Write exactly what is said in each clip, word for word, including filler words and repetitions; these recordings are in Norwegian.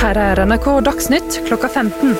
Her er N R K Dagsnytt klokka femten.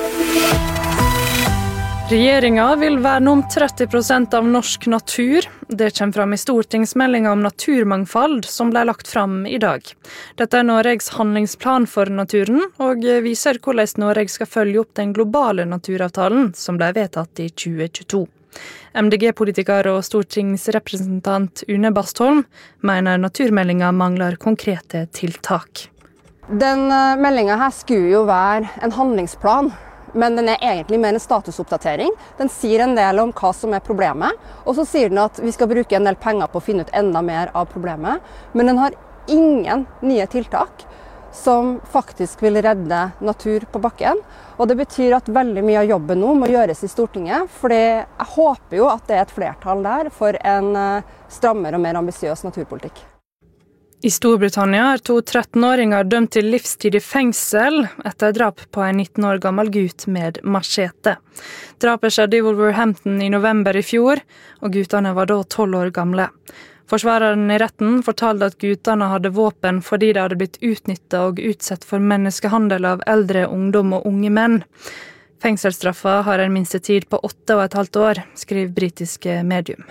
Regjeringen vil verne om tretti prosent av norsk natur. Det kommer fram i stortingsmeldingen om naturmangfold som ble lagt fram i dag. Dette er Norges handlingsplan for naturen, og viser hvordan Norge skal følge opp den globale naturavtalen som ble vedtatt i tjue tjueto. M D G-politiker og stortingsrepresentant Une Bastholm mener naturmeldingen mangler konkrete tiltak. Den meldingen her skulle jo være en handlingsplan, men den er egentlig mer en statusoppdatering. Den sier en del om hva som er problemet, og så sier den at vi skal bruke en del penger på å finne ut enda mer av problemet, men den har ingen nye tiltak som faktisk vil redde natur på bakken. Og det betyr at veldig mye av jobben nå må gjøres i Stortinget, for jeg håper jo at det er et flertall der for en strammere og mer ambisiøs naturpolitikk. I Storbritannia er to trettenåringer dømt til livstid i fengsel etter drap på en nitten år gammel gutt med machete. Drapet skjedde i Wolverhampton i november i fjor, og guttene var da tolv år gamle. Forsvareren i retten fortalte at guttene hadde våpen fordi de hadde blitt utnyttet og utsett for menneskehandel av eldre ungdom og unge menn. Fengselsstraffa har en minstetid på åtte og et halvt år, skriver britiske medium.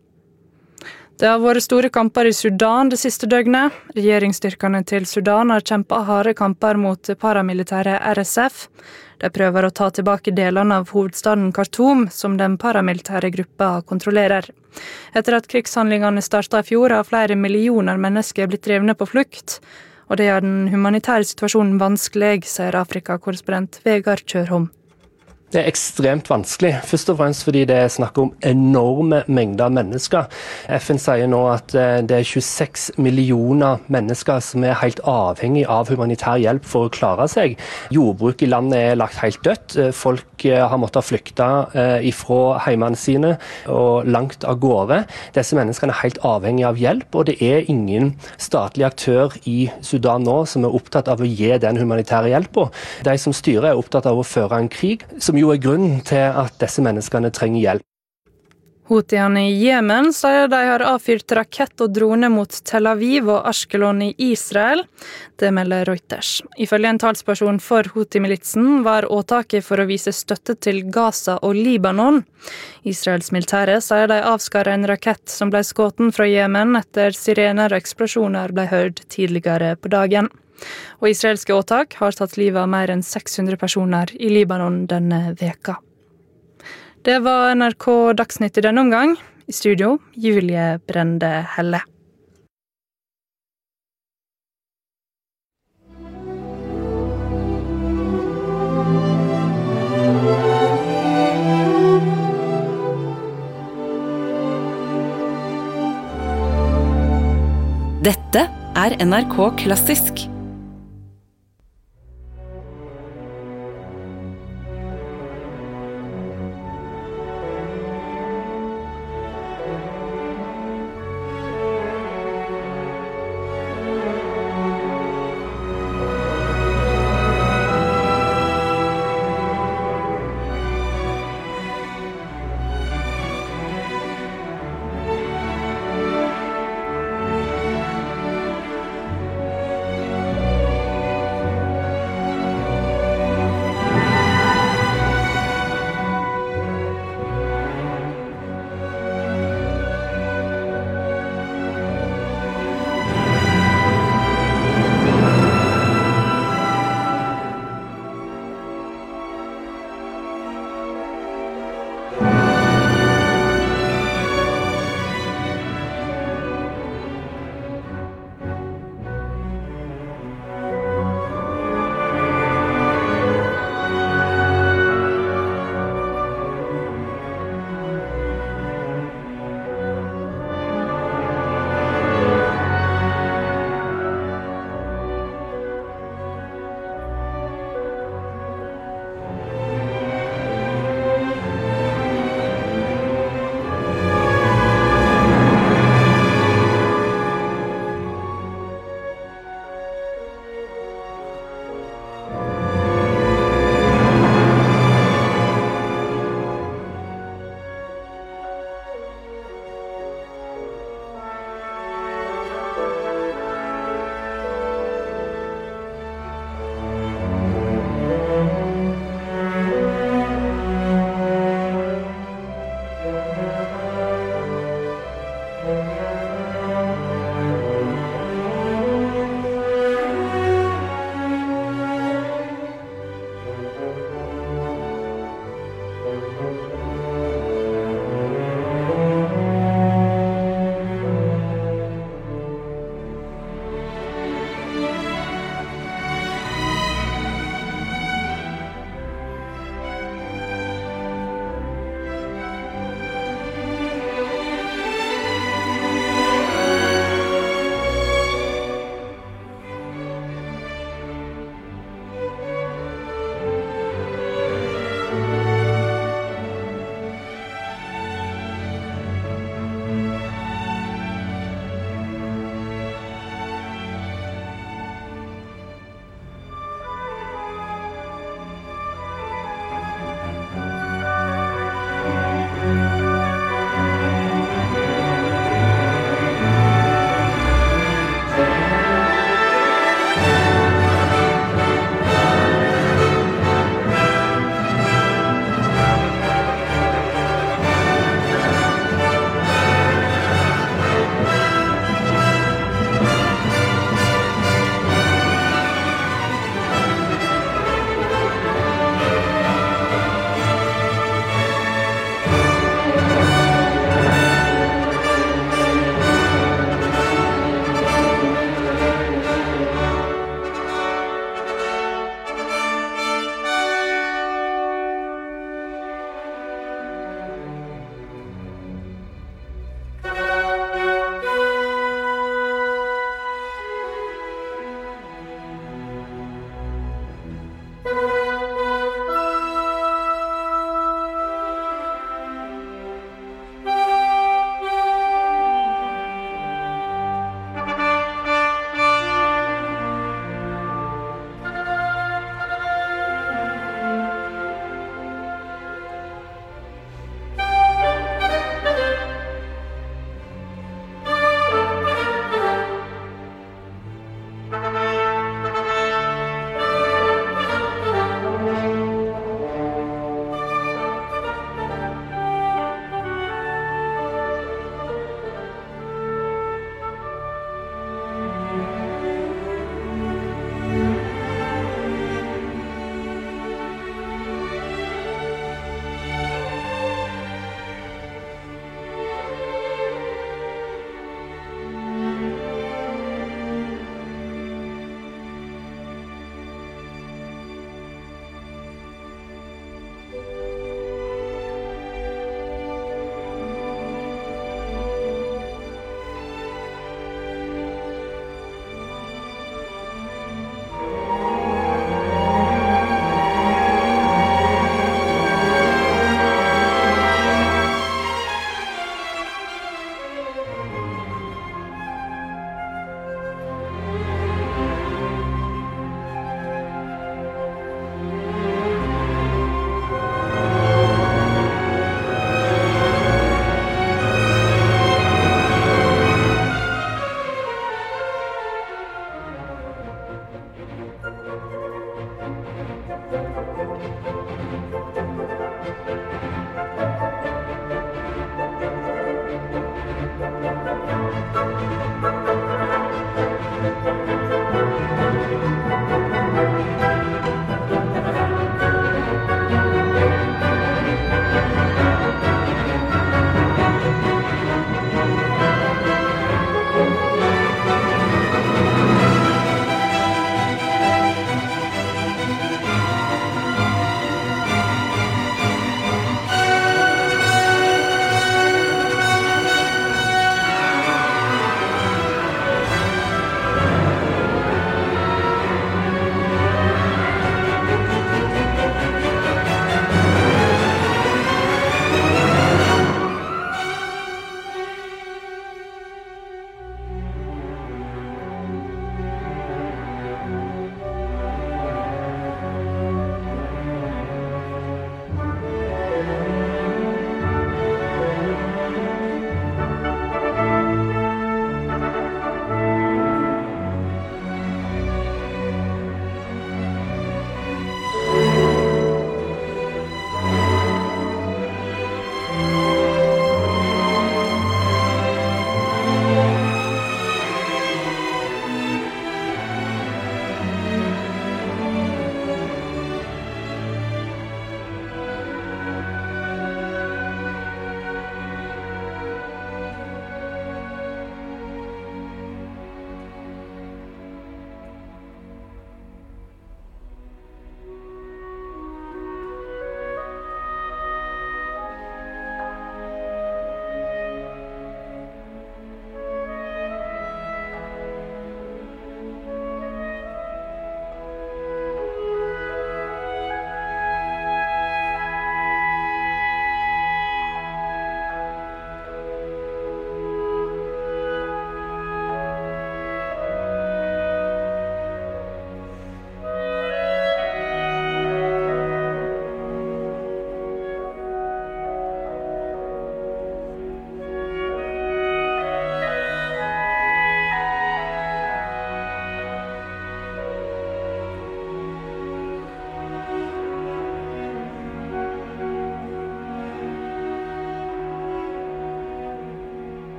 Det har vært store kamper i Sudan det siste døgnet. Regjeringsstyrkene til Sudan har kjempet harde kamper mot paramilitære R S F. De prøver å ta tilbake delene av hovedstaden Khartoum, som den paramilitære gruppa kontrollerer. Etter at krigshandlingene startet i fjor, har flere millioner mennesker blitt drevne på flukt, og det gjør den humanitære situasjonen vanskelig, sier Afrika-korrespondent Vegard Kjørholm. Det er ekstremt vanskelig, først og fremst fordi det er snakk om enorme mengder mennesker. F N sier nå at det er tjueseks millioner mennesker som er helt avhengig av humanitær hjelp for å klare seg. Jordbruk i landet er lagt helt dødt. Folk har måttet flykte ifra heimene sine og langt av gårde. Disse menneskene er helt avhengig av hjelp, og det er ingen statlig aktør i Sudan nå som er opptatt av å gi den humanitære hjelpen. De som styrer er opptatt av å føre en krig, som jo er grunnen til at disse menneskene trenger hjelp. Houthiene i Jemen sier de har avfyrt rakett og drone mot Tel Aviv og Ashkelon i Israel. Det melder Reuters. Ifølge en talsperson for Houthi-militsen var åtaket for å vise støtte til Gaza og Libanon. Israels militære sier de avskar en rakett som ble skåten fra Jemen etter sirener og eksplosjoner ble hørt tidligere på dagen. Og israelske åtak har tatt livet av mer enn seks hundre personer i Libanon denne veka. Det var N R K Dagsnytt i denne omgang. I studio, Julie Brende Helle. Dette er N R K Klassisk.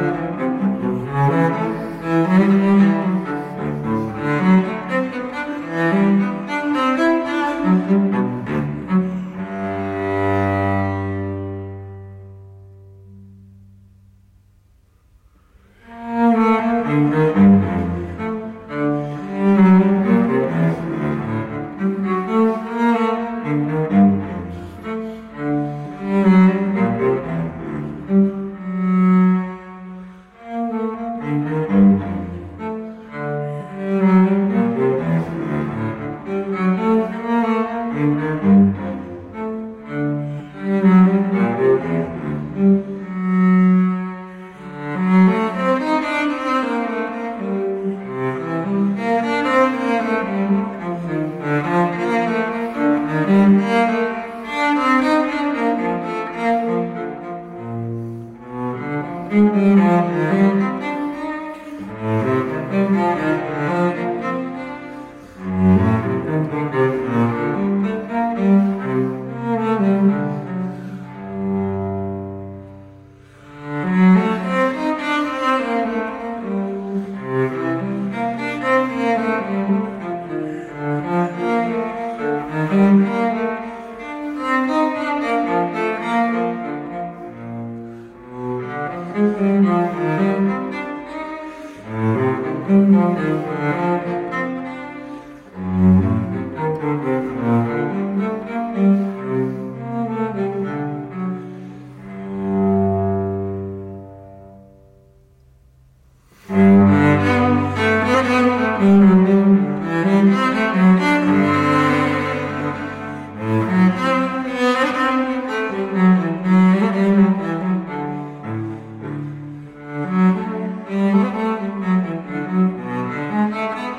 Thank you.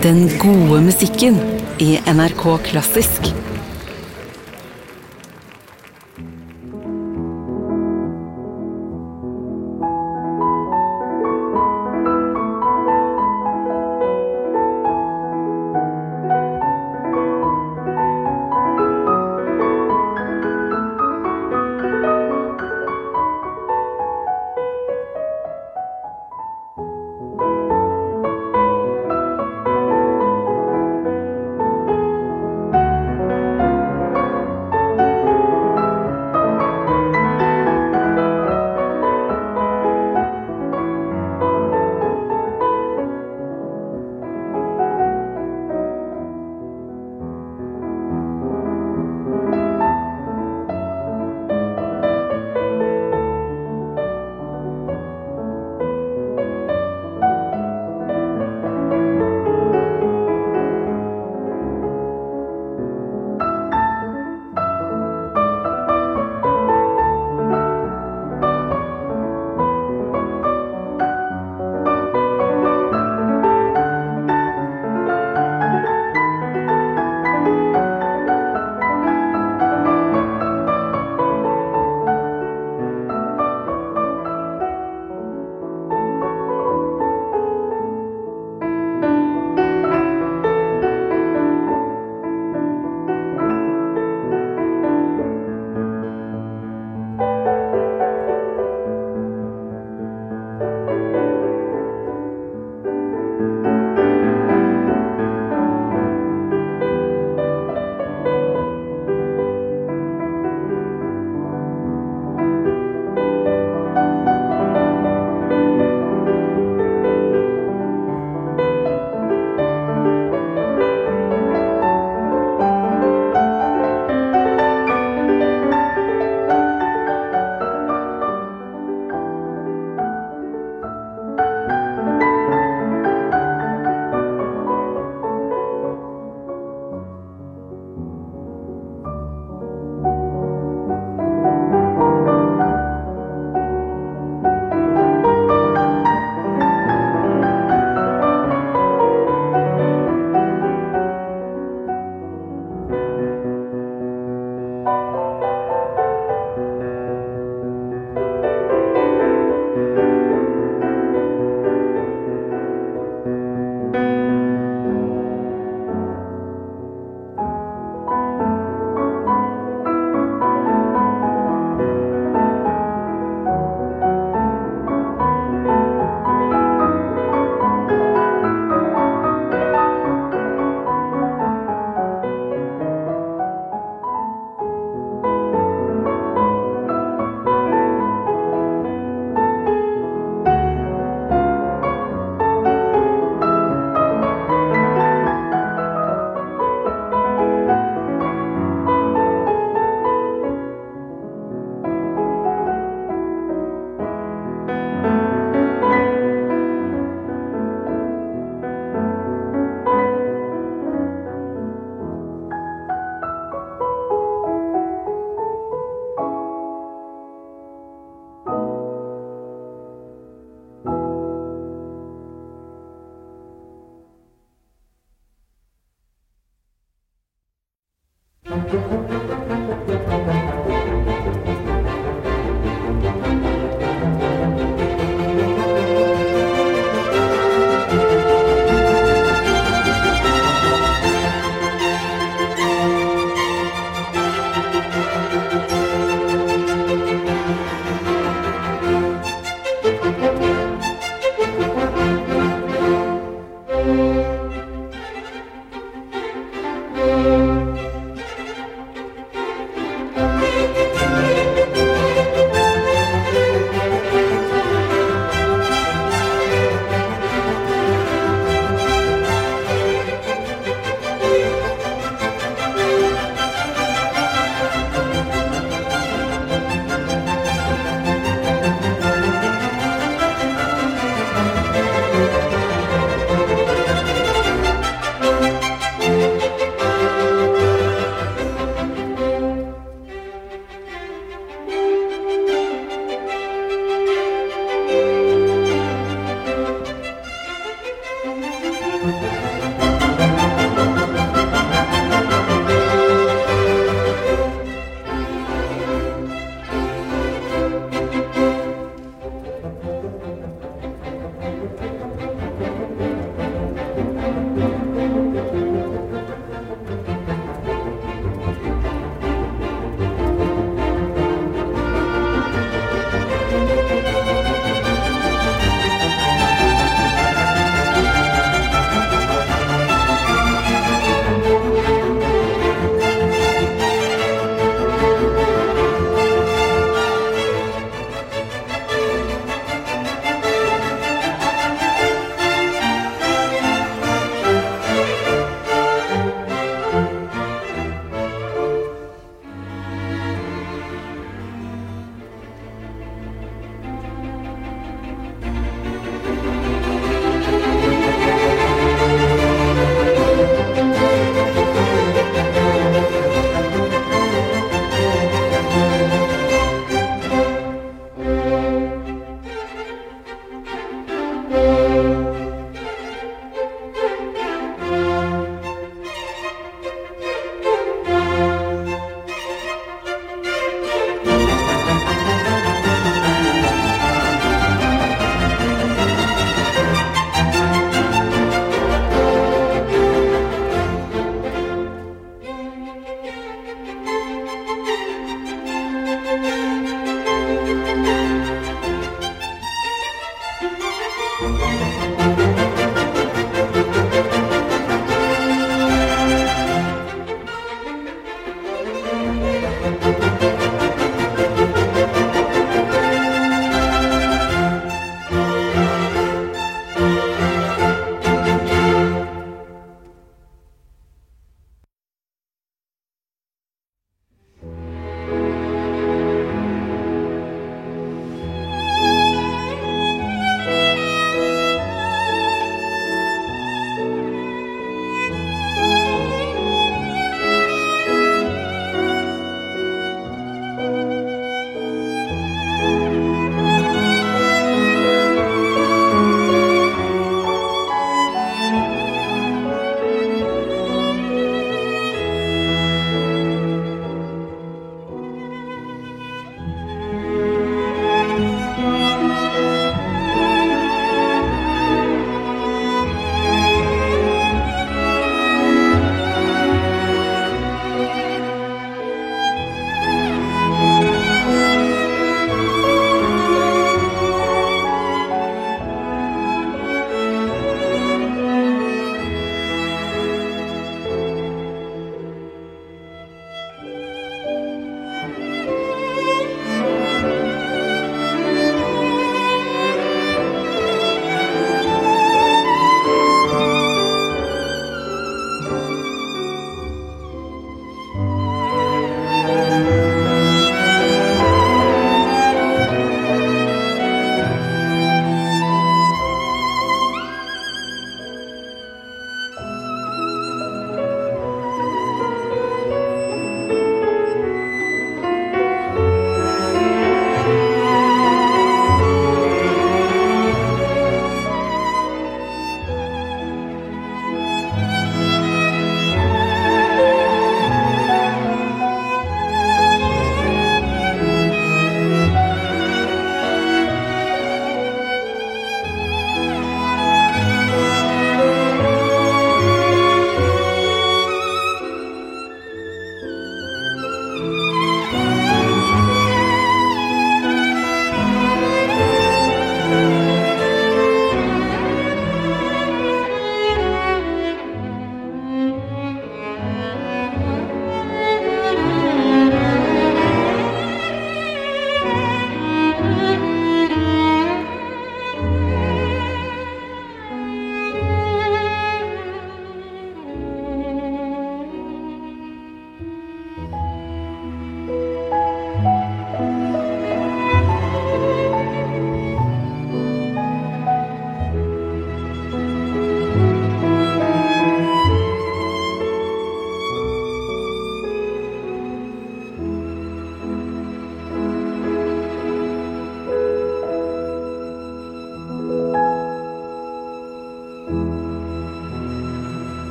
Den gode musikken i N R K Klassisk.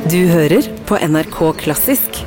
Du hører på N R K Klassisk.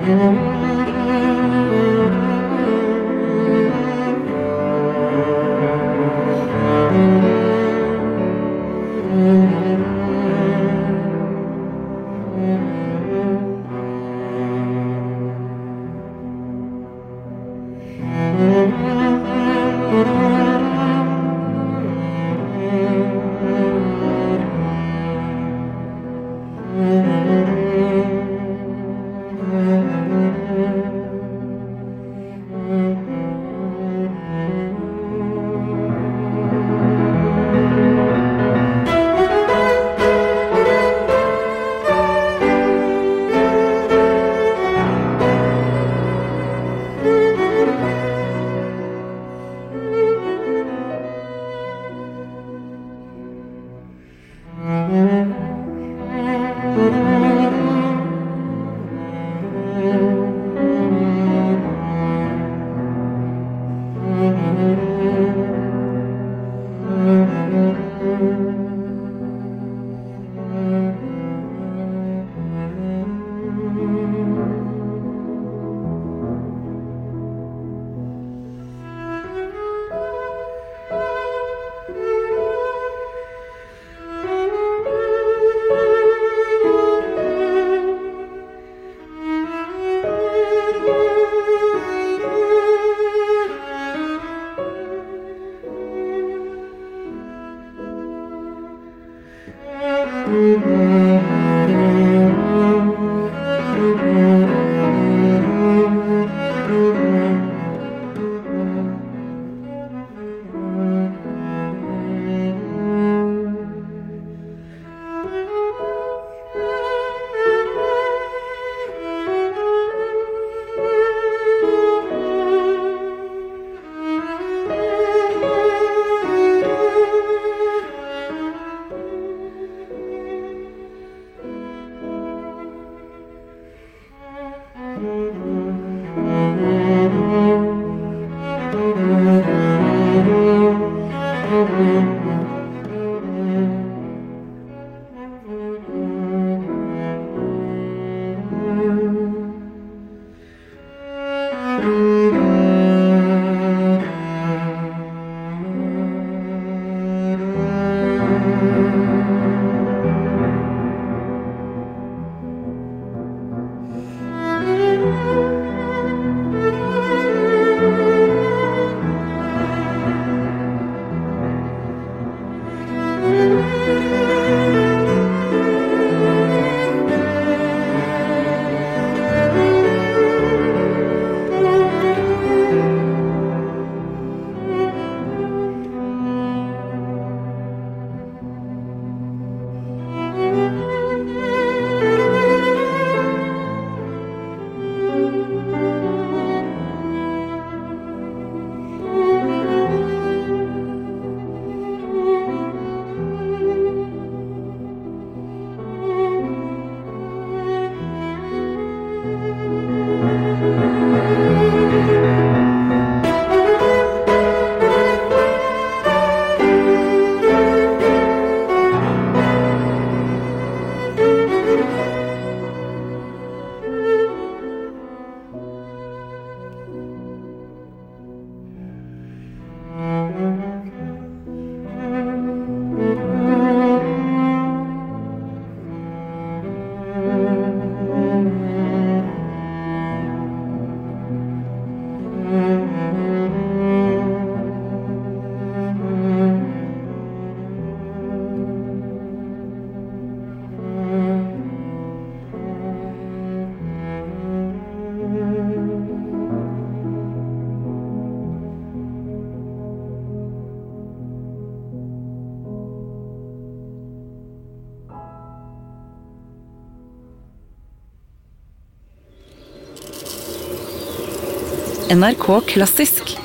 N R K Klassisk.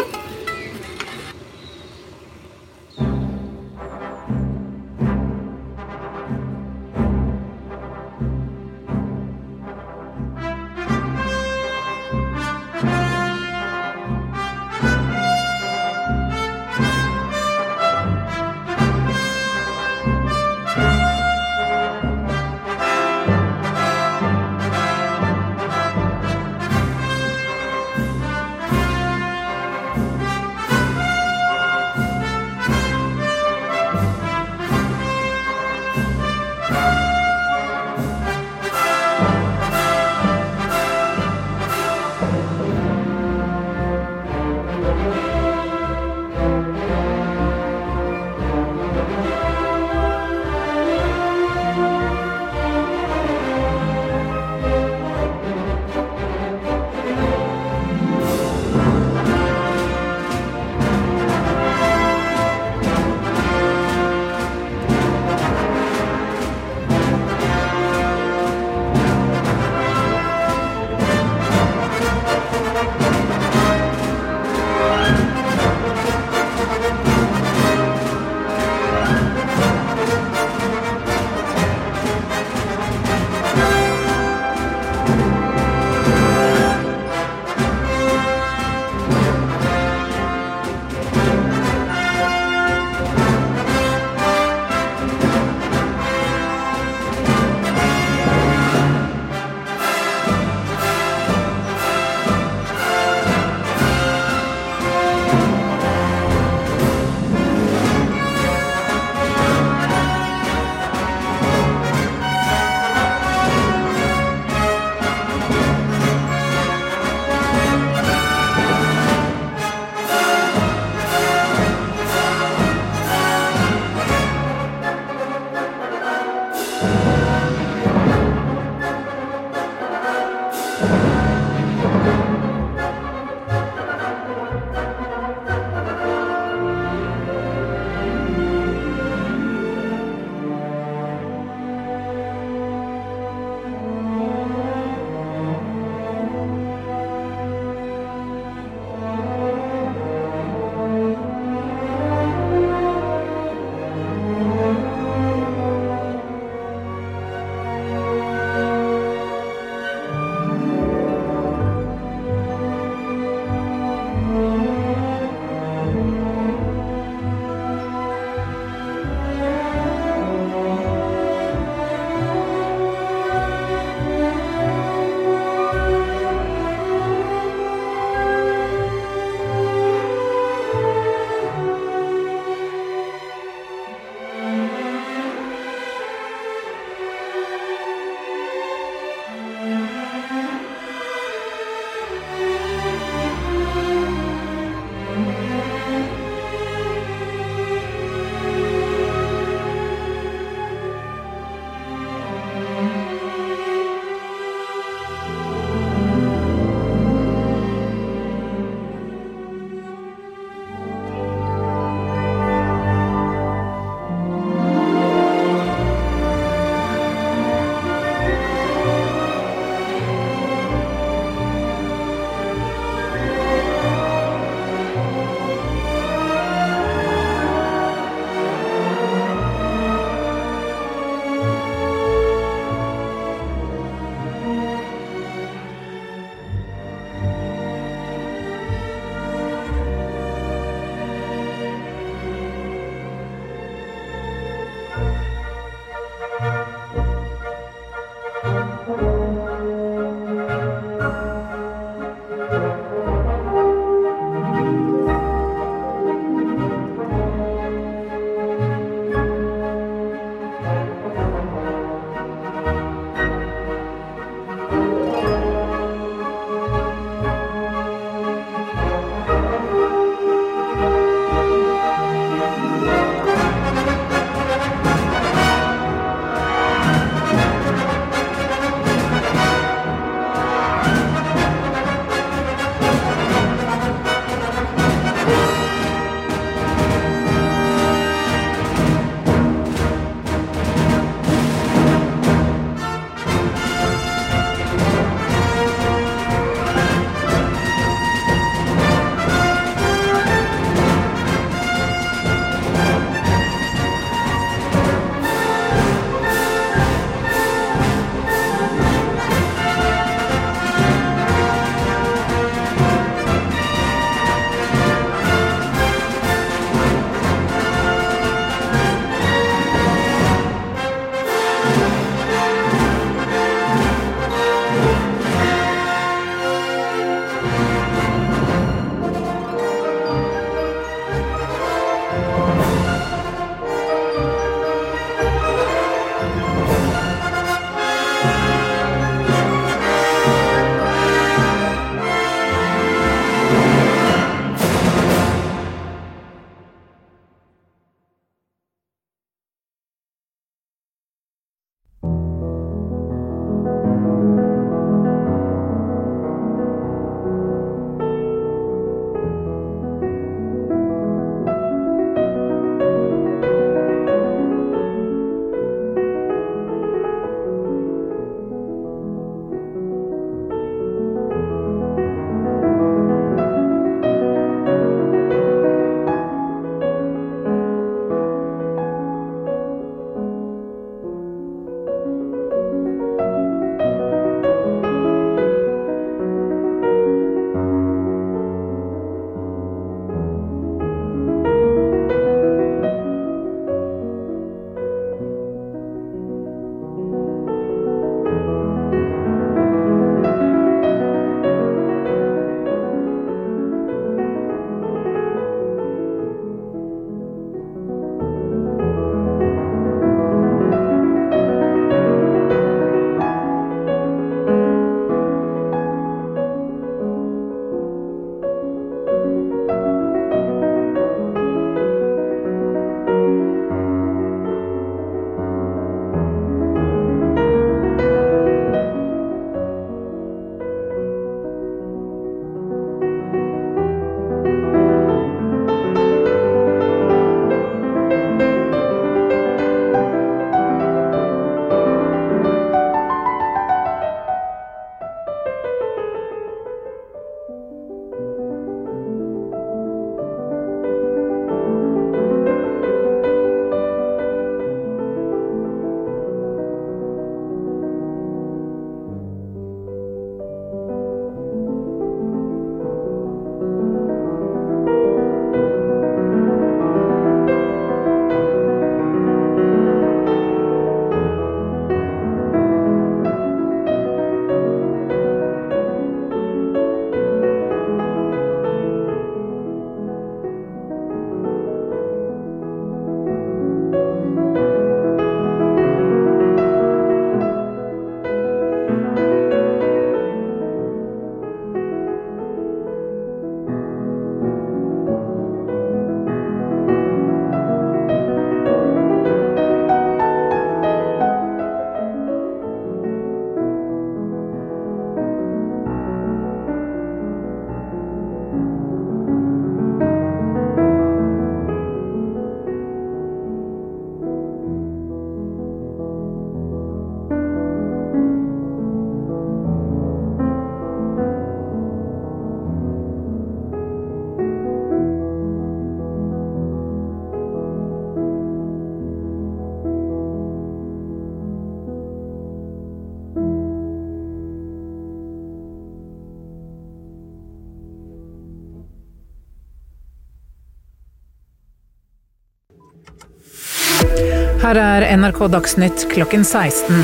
Her er N R K Dagsnytt klokken seksten.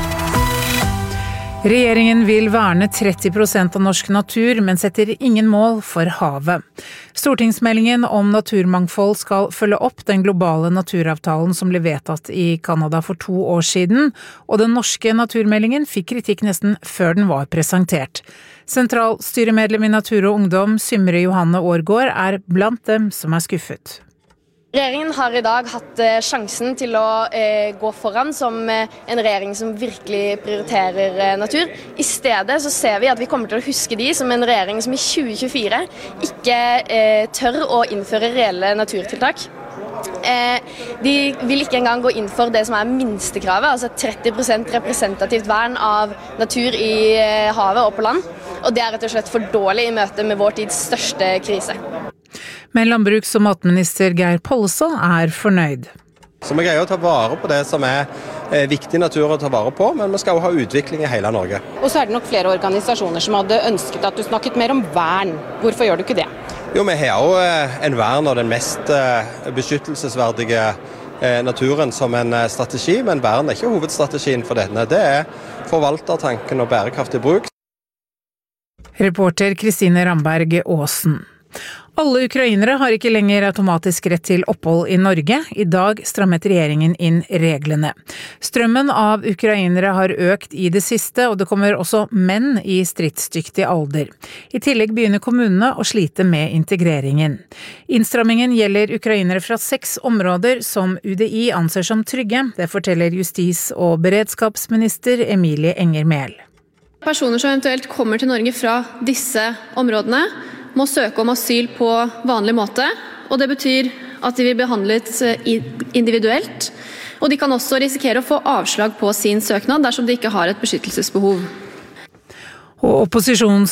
Regjeringen vil verne tretti prosent av norsk natur, men setter ingen mål for havet. Stortingsmeldingen om naturmangfold skal følge opp den globale naturavtalen som ble vedtatt i Canada for to år siden, og den norske naturmeldingen fikk kritikk nesten før den var presentert. Sentralstyremedlem i Natur og Ungdom, Symre Johanne Aargaard, er blant dem som er skuffet. Regjeringen har i dag hatt sjansen til å eh, gå foran som eh, en regjering som virkelig prioriterer eh, natur. I stedet så ser vi at vi kommer til å huske de som en regjering som i tjue tjuefire ikke eh, tør å innføre reelle naturtiltak. Eh, de vil ikke engang gå inn for det som er minstekravet, altså tretti prosent representativt vern av natur i eh, havet og på land. Og det er rett og slett for dårlig i møte med vår tids største krise. Men landbruks- og matminister Geir Pollestad er fornøyd. Så vi greier å ta vare på det som er viktig natur å ta vare på, men vi skal jo ha utvikling i hele Norge. Og så er det nok flere organisasjoner som hadde ønsket at du snakket mer om vern. Hvorfor gjør du ikke det? Jo, vi har jo en vern av den mest beskyttelsesverdige naturen som en strategi, men vern er ikke hovedstrategien for denne. Det er forvaltertanken og bærekraftig bruk. Reporter Kristine Ramberg Aasen. Alle ukrainere har ikke lenger automatisk rett til opphold i Norge. I dag strammet regjeringen inn reglene. Strømmen av ukrainere har økt i det siste, og det kommer også menn i stridsdyktig alder. I tillegg begynner kommunene å slite med integreringen. Innstrammingen gjelder ukrainere fra seks områder som U D I anser som trygge. Det forteller justis- og beredskapsminister Emilie Enger Mehl. Personer som eventuelt kommer til Norge fra disse områdene, må søke om asyl på vanlig måte, og det betyr at de vil behandles individuelt, og de kan også risikere å få avslag på sin søknad dersom de ikke har et beskyttelsesbehov. Og opposisjons